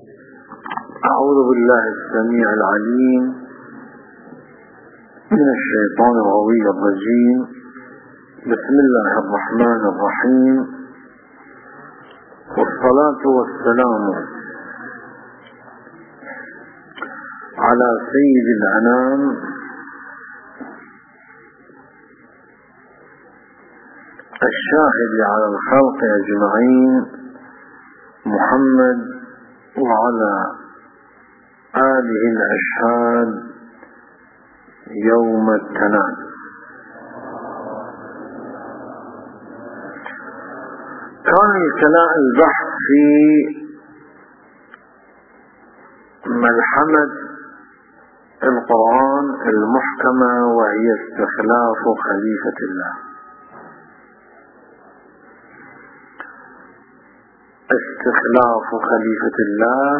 أعوذ بالله السميع العليم من الشيطان الغوي الرجيم. بسم الله الرحمن الرحيم، والصلاة والسلام على سيد الأنام الشاهد على الخلق أجمعين محمد وعلى آله الأشهاد يوم التناد. كان البحث في ملحمة القرآن المحكمة، وهي استخلاف خليفة الله. استخلاف خليفة الله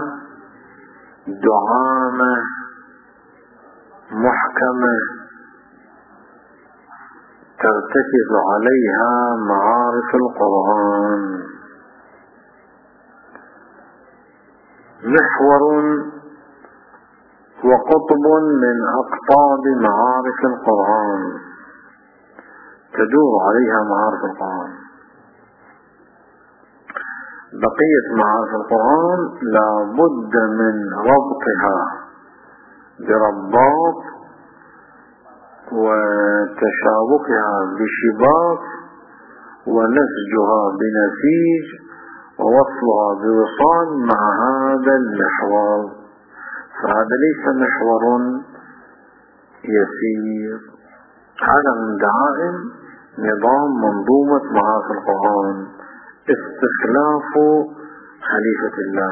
دعامة محكمة ترتكز عليها معارف القرآن، محور وقطب من أقطاب معارف القرآن تدور عليها معارف القرآن. بقية معارف القرآن لا بد من ربطها برباط وتشابكها بشباك ونسجها بنسيج ووصلها بوصال مع هذا المحور، فهذا ليس محور يسير. هذا من دعائم نظام منظومة معارف القرآن، استخلاف خليفة الله.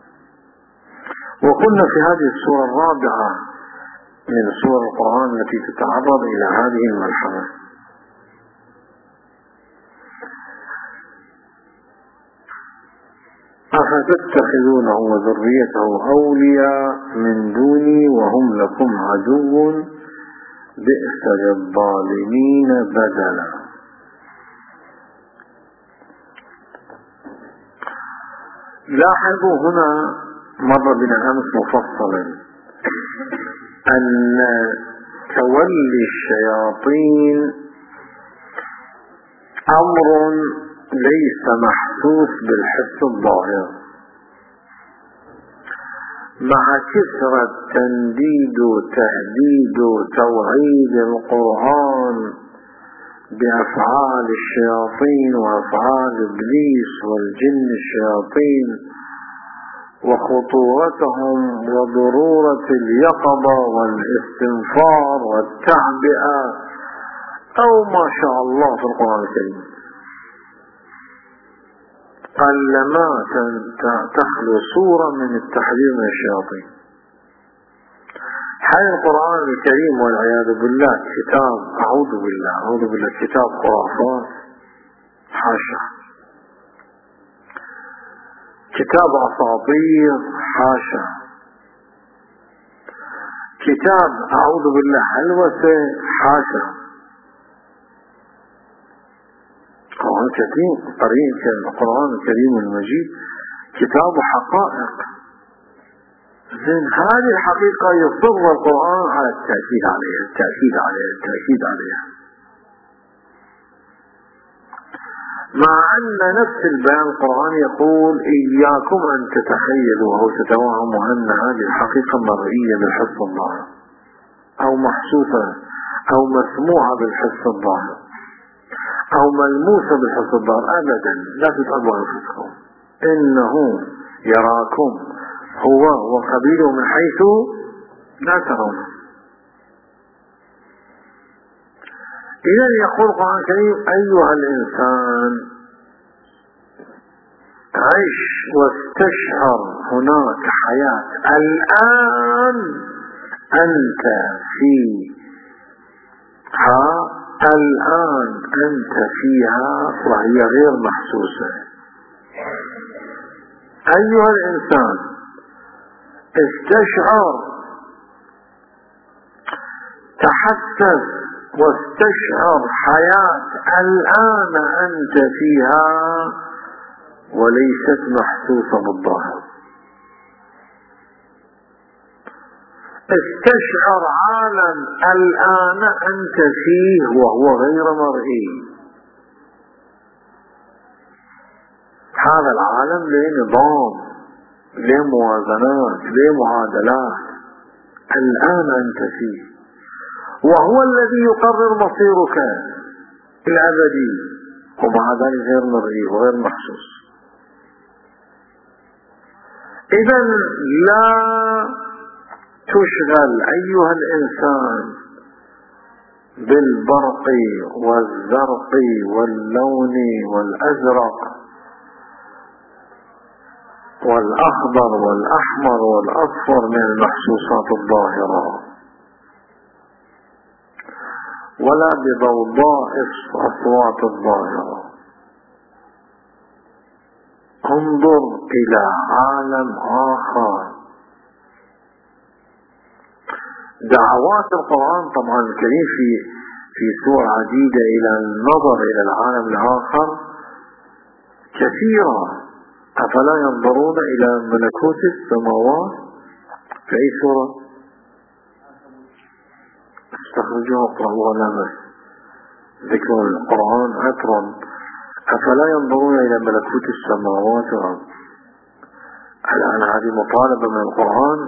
وقلنا في هذه السورة الرابعة من سور القرآن التي تتعرض إلى هذه الملحمة: أفتتخذونه وذريته أولياء من دوني وهم لكم عدو بئس للظالمين بدلا. لاحظوا هنا مر بنا أمس مفصلا أن تولي الشياطين أمر ليس محسوس بالحس الظاهر، مع كثرة تنديد وتهديد وتوعيد القرآن بأفعال الشياطين وأفعال إبليس والجن الشياطين وخطورتهم وضرورة اليقظة والاستنفار والتعبئة، أو ما شاء الله في القرآن الكريم قلما تخلو صورة من التحذير من الشياطين. حال القرآن الكريم والعياذ بالله كتاب أعوذ بالله كتاب خرافات، حاشا، كتاب أساطير، حاشا، كتاب أعوذ بالله هلوسة، حاشا. القرآن الكريم المجيد كتاب حقائق. زين، هذه الحقيقة يصر القرآن على التأكيد عليها، مع أن نفس البيان القرآني يقول إياكم أن تتخيلوا أو تتوهموا أن هذه الحقيقة مرئية بالحس الظاهر أو محسوسة أو مسموعة بالحس الظاهر أو ملموسة بالحس الظاهر. أبدا، لا تتعبوا أنفسكم، إنه يراكم هو وقبيله من حيث لا ترونه. إذا يقول القرآن الكريم: أيها الإنسان عش واستشعر هناك حياة الآن أنت فيها وهي غير محسوسة. أيها الإنسان استشعر، تحسس واستشعر حياة الآن أنت فيها وليست محسوسة بالظاهر. استشعر عالم الآن أنت فيه وهو غير مرئي. هذا العالم له نظام، له موازنات، له معادلات، الآن أنت فيه، وهو الذي يقرر مصيرك الأبدي، ومع ذلك غير مرئي وغير محسوس. إذا لا تشغل أيها الإنسان بالبرق والزرق واللون والأزرق والأخضر والأحمر والأصفر من المحسوسات الظاهرة، ولا بضوضاء الأصوات الظاهرة. انظر إلى عالم آخر. دعوات القرآن طبعا الكريم في سور عديدة إلى النظر إلى العالم الآخر كثيرة. أفلا ينظرون إلى ملكوت السماوات؟ في أي سورة؟ استخرجوها اقرأوها لا بس، ذكر القرآن عطر. أفلا ينظرون إلى ملكوت السماوات والأرض؟ الآن هذه مطالبة من القرآن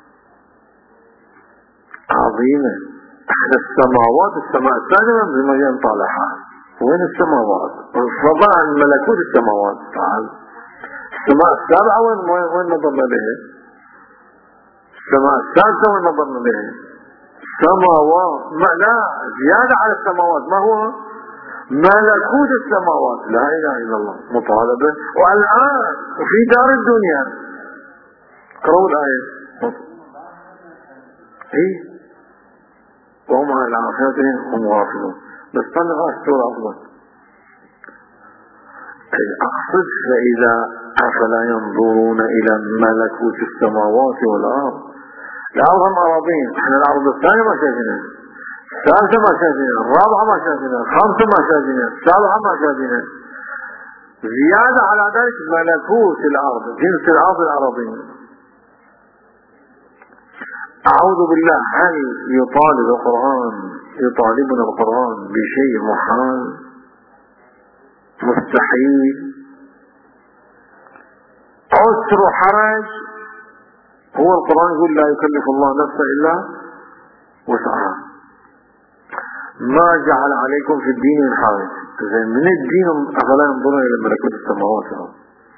عظيمة. السماوات، السماء الثانية بما ينطالحها، وين السماوات؟ فضاء عن ملكوت السماوات. تعال السماء السابعة وين نظرنا بها؟ السماء السادسة وين نظرنا بها؟ سماوات لا زيادة على السماوات، ما هو ملكوت السماوات. لا إله إلا الله، مطالبة. والآن في دار الدنيا قرأوا الآية إيه؟ وهم على الآخرة هم غافلون. بس طلعوا السورة أفضل. أقصد فإذا أفلا ينظرون إلى ملكوت السماوات والأرض. الأرض هم أراضين، احنا الأرض الثانية ما شايفينها، الثالثة ما شايفينها، الرابعة ما شايفينها، الخامسة ما شايفينها، السابعة ما شايفينها. زيادة على ذلك ملكوت الأرض، جنس الأرض الأراضين. أعوذ بالله، هل يطالبنا القرآن بشيء محال مستحيل عسر حرج؟ هو القرآن يقول لا يكلف الله نفسا إلا وسعها، ما جعل عليكم في الدين من حرج. من الدين أفلا ينظرون إلى ملكوت السماوات والأرض،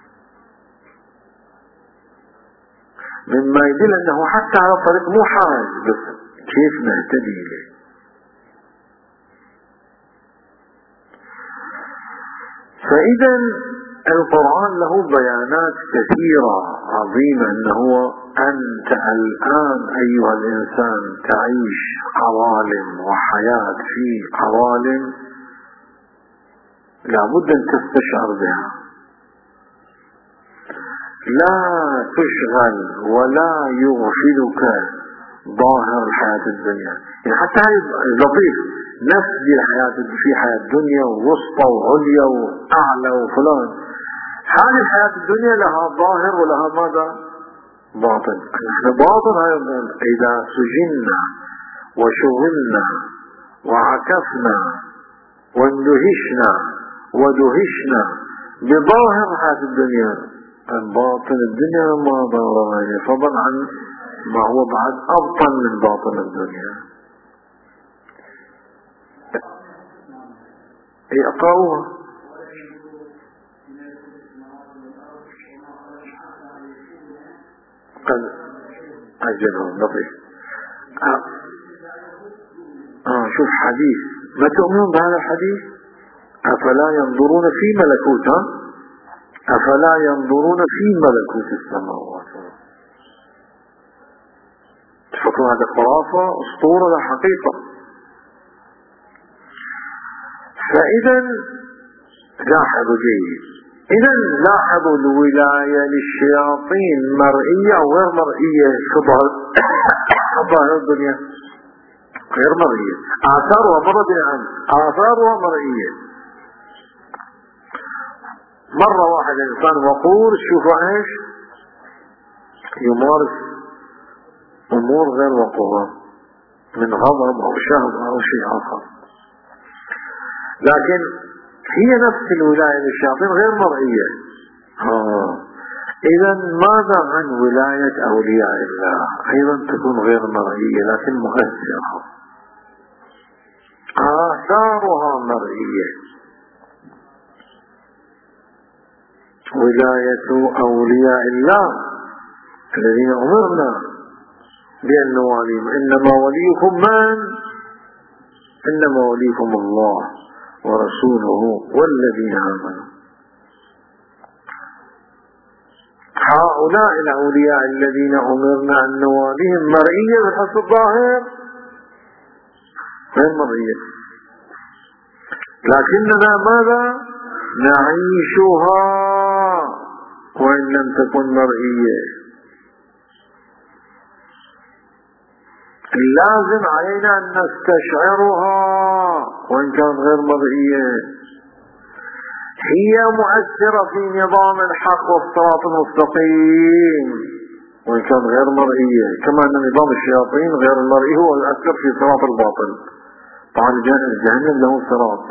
مما يدل أنه حتى على الطريق مو حرج، بس كيف نهتدي إليه. فإذا القرآن له بيانات كثيرة عظيمة، أنه أنت الآن أيها الإنسان تعيش عوالم وحياة في عوالم لابد أن تستشعر بها. لا تشغل ولا يغفلك ظاهر الحياة الدنيا. يعني حتى هاي لطيف، نفس دي الحياة، في حياة دنيا ووسطى وعليا وأعلى وفلان. هذه الحياة الدنيا لها ظاهر ولها ماذا؟ باطن. نحن باطن إذا سجنا وشغلنا وعكفنا واندهشنا ودهشنا بظاهر حياة الدنيا، باطن الدنيا ما ضرر، فضلا عن ما هو بعد أبطن من باطن الدنيا. اي اقرأوها. قد أجلهم لطيف. شوف حديث، ما تؤمنون بهذا الحديث؟ أفلا ينظرون في ملكوت، أفلا ينظرون في ملكوت السماوات. تفكروا هذا خرافة أسطورة لا حقيقة. فإذا لاحظوا جيد، إذا لاحظوا الولاية للشياطين مرئية وغير مرئية في ظاهر الدنيا، غير مرئية. آثارها مرة عن آثارها مرئية. مرة واحد إنسان وقور، شوفوا إيش يمارس أمور غير وقوع من غضب أو شهوة أو شيء آخر، لكن هي نفس الولاية للشياطين غير مرئية. إذا ماذا عن ولاية أولياء الله؟ أيضا تكون غير مرئية لكن مؤثرة، آثارها مرئية. ولاية أولياء الله الذين أمرنا بأن نواليهم، إنما وليكم من؟ إنما وليكم الله ورسوله والذين آمنوا. هؤلاء الأولياء الذين أمرنا أن نواليهم مرئية بالحس الظاهر غير مرئية، لكننا ماذا؟ نعيشها وإن لم تكن مرئية. لازم علينا أن نستشعرها وإن كانت غير مرئية. هي مؤثرة في نظام الحق والصراط المستقيم وإن كان غير مرئية، كما أن نظام الشياطين غير المرئي هو يؤثر في صراط الباطل. طبعا جهنم له صراط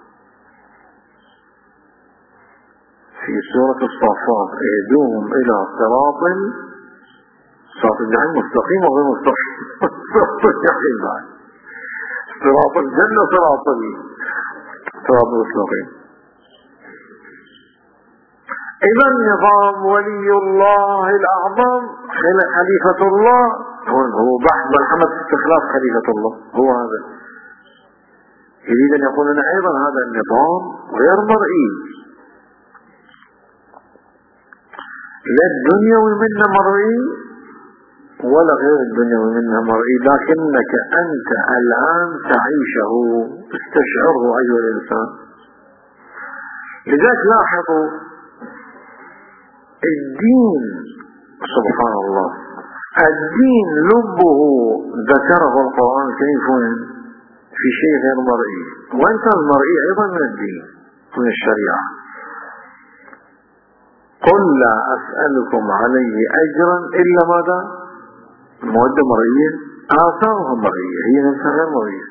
في سورة الصافات، اهدوهم إلى صراط الجحيم مستقيم وغير مستقيم. صراط الجحيم بعد صراط الجنة صراط المستقيم. إذا نظام ولي الله الأعظم خليفة الله هو بحث ملحمة استخلاف خليفة الله، هو هذا. يريد أن يقول لنا أيضا هذا النظام غير مرئي، لا الدنيوي منه مرئي ولا غير الدنيوي منه مرئي، لكنك أنت الآن تعيشه، استشعره أيها الإنسان. لذلك لاحظوا الدين سبحان الله، الدين لبه ذكره القرآن الكريم في شيء غير مرئي، وإن كان المرئي أيضا من الدين من الشريعة. قل لا أسألكم عليه أجرا إلا ماذا؟ المودة مرئية، آثارها مرئية، هي نفسها غير مرئية.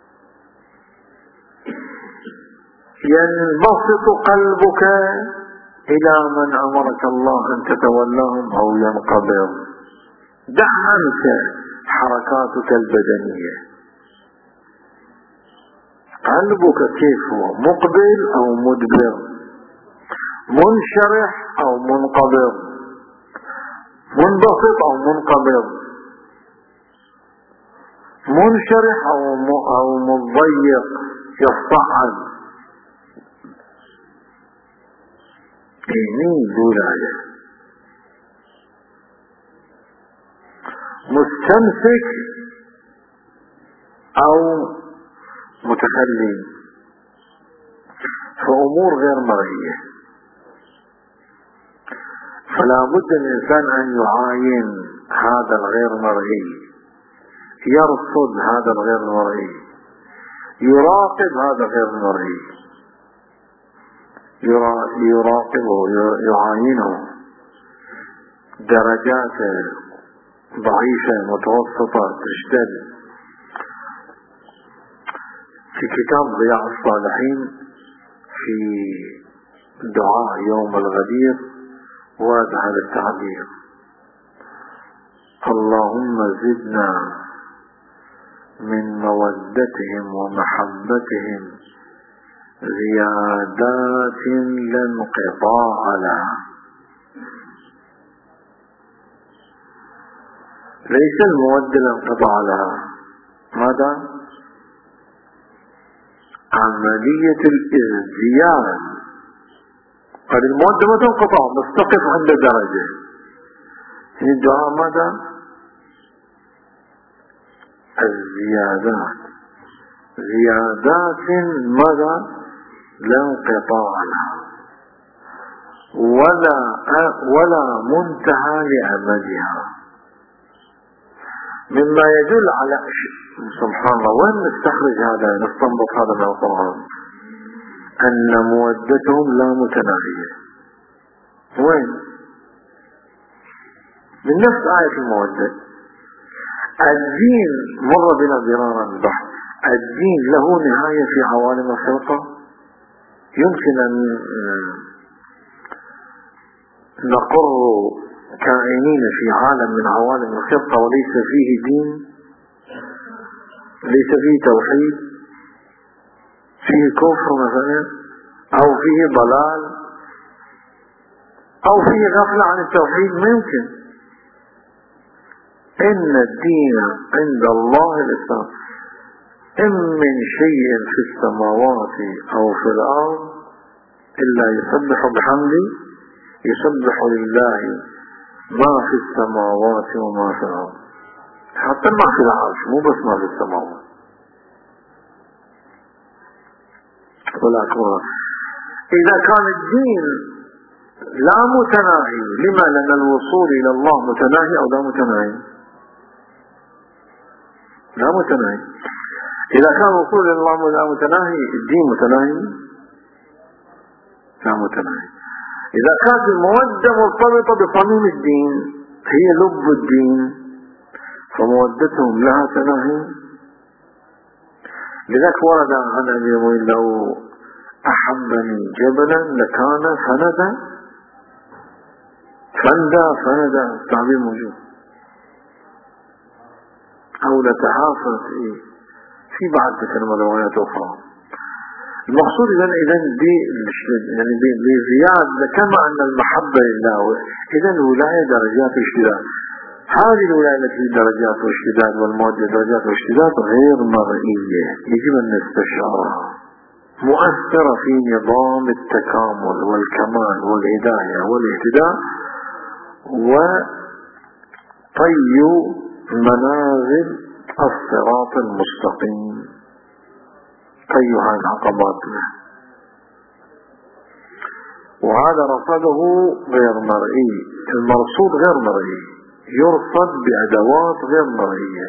ينبسط قلبك إلى من أمرك الله أن تتولاهم أو ينقبض. دع عنك حركاتك البدنية، قلبك كيف هو؟ مقبل أو مدبر، منشرح أو منقبض، منبسط أو منقبض، منشرح أو مضيق يصعد. مين ولاية؟ مستمسك أو متخلي، فأمور غير مرئية. فلا بد الإنسان أن يعاين هذا الغير مرئي، يرصد هذا الغير مرئي، يراقب هذا الغير مرئي، يراقبه، يعاينه، درجات ضعيفة متوسطة تشتد. في كتاب ضياء الصالحين في دعاء يوم الغدير ورد هذا التعبير: اللهم زدنا من مودتهم ومحبتهم زيادات لا انقطاع لها. ليس المودة لا انقطاع لها، ماذا؟ عملية الازدياد. قد المودة ما تنقطع بس تقف عند درجة. يعني الدعاء ماذا؟ الزيادات، زيادات ماذا؟ لا انقطاع لها ولا منتهى لأمدها، مما يدل على سبحان الله. وين نستخرج هذا، نستنبط هذا من القرآن؟ أن مودتهم لا متناهية. وين؟ من نفس آية المودة: الدين مر بنا مرارا البحث، الدين له نهاية في عوالم الخلقة؟ يمكن أن نقر كائنين في عالم من عوالم الخلقة وليس فيه دين، ليس فيه توحيد، فيه كفر مثلا، أو فيه ضلال، أو فيه غفلة عن التوحيد؟ ممكن. إن الدين عند الله الإسلام. إن من شيء في السماوات أو في الأرض إلا يسبح بحمده، يسبح لله ما في السماوات وما في الأرض، حتى ما في العرش، مو بس ما في السماوات. ولكن إذا كان الدين لا متناهي، لما؟ لأن الوصول إلى الله متناهي أو لا متناهي؟ لا متناهي. إذا كان الوصول إلى الله لا متناهي، الدين متناهي؟ لا متناهي. إذا كانت المودة مرتبطة بصميم الدين، هي لب الدين، فمودتهم لها تناهي. لذلك ورد عن أبي المؤمنين: لو أحبني جبلا لكان فندا. فندا تعبير موجود. أو لتحافظ في بعض كلمة روايات أخرى. المقصود إذن بزياد، كما أن المحبة لله، إذن الولاية درجات واشتداد. هذه الولاية التي درجات واشتداد والمودة درجات واشتداد غير مرئية، يجب أن نستشعرها، مؤثرة في نظام التكامل والكمال والهداية والاهتداء وطي منازل الصراط المستقيم، طيها العقبات. وهذا رصده غير مرئي، المرصود غير مرئي، يرصد بأدوات غير مرئية.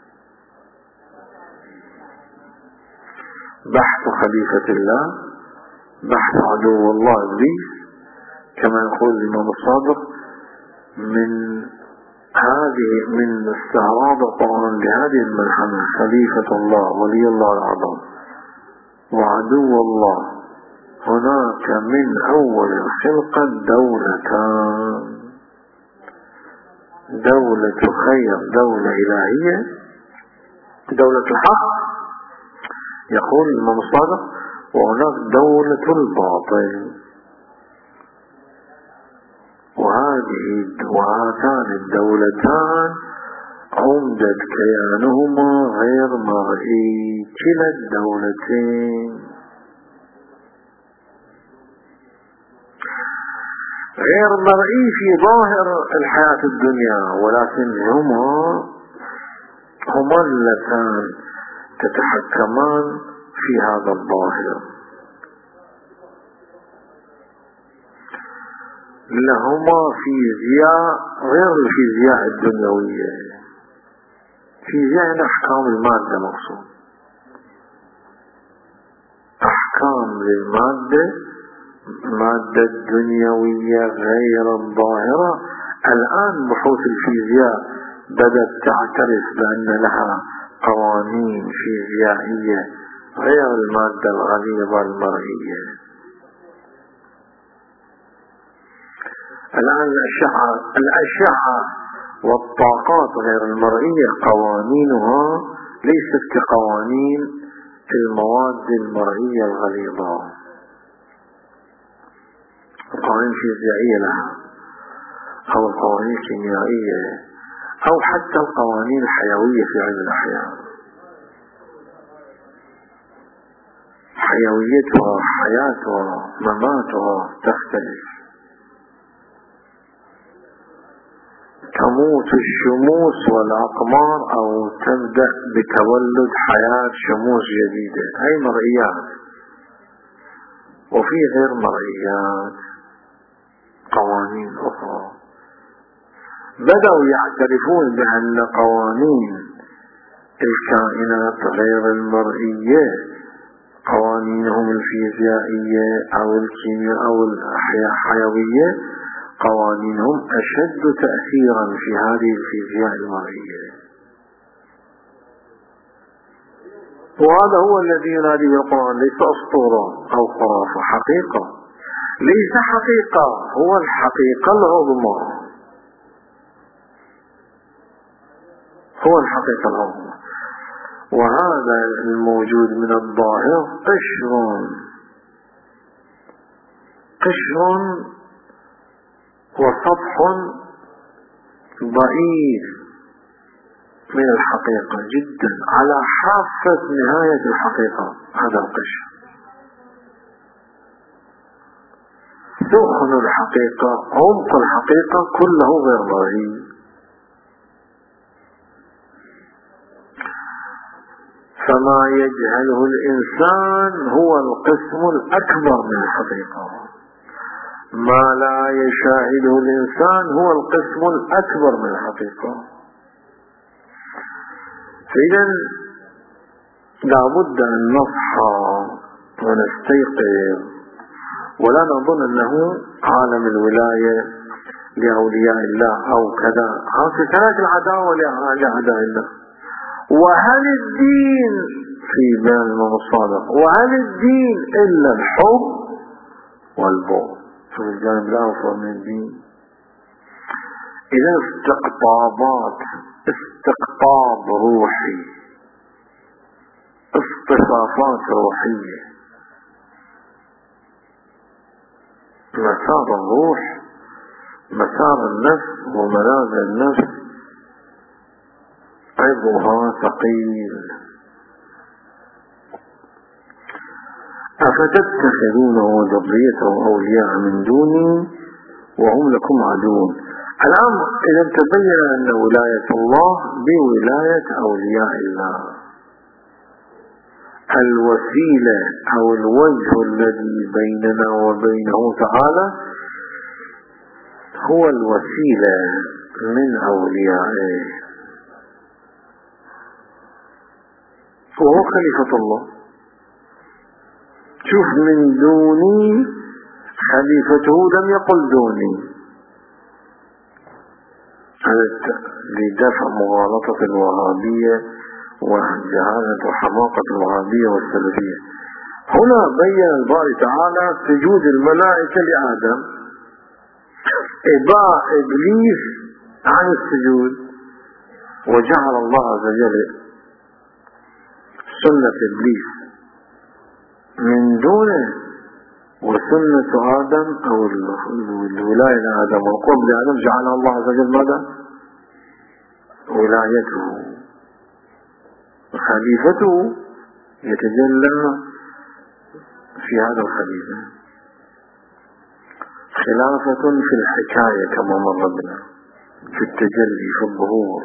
بحث خليفة الله، بحث عدو الله إبليس، كما يقول الإمام الصادق: من استعراض القرآن لهذه الملحمة خليفة الله ولي الله العظم وعدو الله، هناك من أول الخلقة دولتان: دولة خير، دولة إلهية، دولة الحق، يقول الإمام الصادق، وهناك دولة الباطل. وهاتان الدولتان عمدت كيانهما غير مرئي، كلا الدولتين غير مرئي في ظاهر الحياة الدنيا، ولكن هما اللتان تتحكمان في هذا الظاهر. لهما فيزياء غير الفيزياء الدنيوية. فيزياء أحكام المادة مقصود، أحكام للمادة، المادة الدنيوية غير الظاهرة. الآن بحوث الفيزياء بدأت تعترف بأن لها قوانين فيزيائية غير المادة الغليظة المرئية. الآن الأشعة والطاقات غير المرئية قوانينها ليست كقوانين المواد المرئية الغليظة، القوانين الفيزيائية لها، أو القوانين الكيميائية، أو حتى القوانين الحيوية في علم الأحياء. حيويتها، حياتها، مماتها تختلف. تموت الشموس والأقمار أو تبدأ بتولد حياة شموس جديدة، هي مرئيات. وفي غير مرئيات قوانين أخرى. بدأوا يعترفون بأن قوانين الكائنات غير المرئية، قوانينهم الفيزيائية أو الكيمياء أو الحيوية، قوانينهم أشد تأثيرا في هذه الفيزياء المرئية. وهذا هو الذي ينادي بالقرآن، ليس أسطورة أو خرافة، حقيقة، ليس حقيقة، هو الحقيقة العظمى، هو الحقيقة العظمى. وهذا الموجود من الظاهر قشر وسطح ضئيل من الحقيقة جدا، على حافة نهاية الحقيقة. هذا القشر سخن الحقيقة، عمق الحقيقة كله غير مرئي. فما يجهله الإنسان هو القسم الأكبر من الحقيقة، ما لا يشاهده الإنسان هو القسم الأكبر من الحقيقة. فإذا لابد أن نصحى ونستيقظ، ولا نظن أنه عالم الولاية لأولياء الله أو كذا، هذه كانت العداوة لأعداء الله. وهل الدين في بيان الإمام الصادق، وهل الدين إلا الحب والبغض؟ في الجانب الآخر من الدين إذا استقطاب روحي، اصطفافات روحية، مسار الروح، مسار النفس وملاذ النفس عبها ثقيل. أفتتخذونه وذريته أولياء من دوني وهم لكم عدو. الآن إذا تبين أن ولاية الله بولاية أولياء الله، الوسيلة أو الوجه الذي بيننا وبينه تعالى هو الوسيلة من أوليائه، وهو خليفة الله. شوف، من دوني خليفته، لم يقل دوني، هذا لدفع مغالطة الوهابية وجهالة وحماقة الوهابية والسلفية. هنا بين الباري تعالى سجود الملائكة لآدم، إباء إبليس عن السجود، وجعل الله عز وجل سنة إبليس من دونه وسنة آدم أو الولاية لآدم والقرب لآدم جعلها الله عز وجل ماذا؟ ولايته، خليفته يتجلى في هذا الخليفة. خلافة في الحكاية كما مر بنا، في التجلي، في الظهور،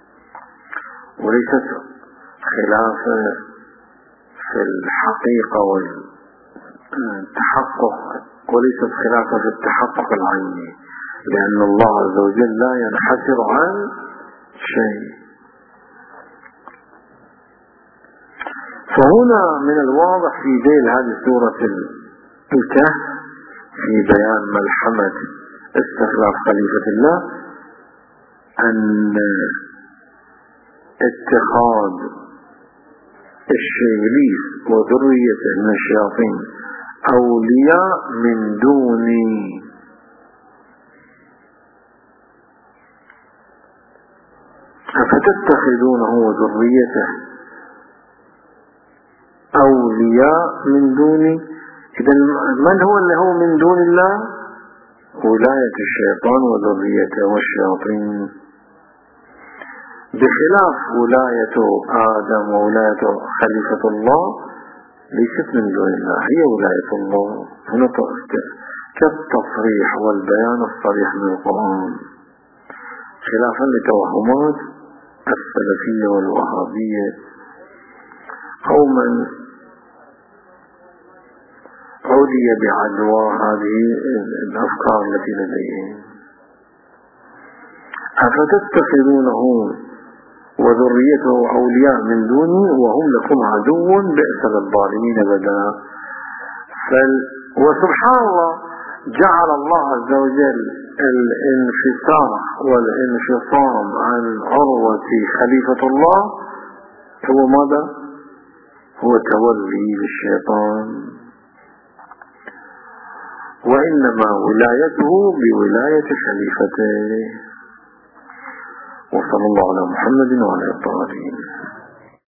وليست خلافة في الحقيقة والتحقق، وليست خلافة في التحقق العيني، لأن الله عز وجل لا ينحسر عن شيء. فهنا من الواضح في ذيل هذه سورة الكهف في بيان ملحمة استخلاف خليفة الله أن اتخاذ الشيطان وذريته من الشياطين أولياء من دوني، أفتتخذونه وذريته أولياء من دوني. إذا من هو اللي هو من دون الله؟ ولاية الشيطان وذريته والشياطين، بخلاف ولاية آدم وولاية خليفة الله ليست من دون الله، هي ولاية الله. هنا كالتصريح والبيان الصريح من القرآن، خلافا لتوهمات السلفية والوهابية أو من عودي بعدوى هذه الأفكار التي لديهم. أفتتخذونه وذريته أولياء من دوني وهم لكم عدو بئس للظالمين بدلا. وسبحان الله، جعل الله عز وجل الانفصام والانفصام عن عروة خليفة الله هو ماذا؟ هو تولي للشيطان، وإنما ولايته بولاية خليفته. وصلى الله على محمد وعلى الطاهرين.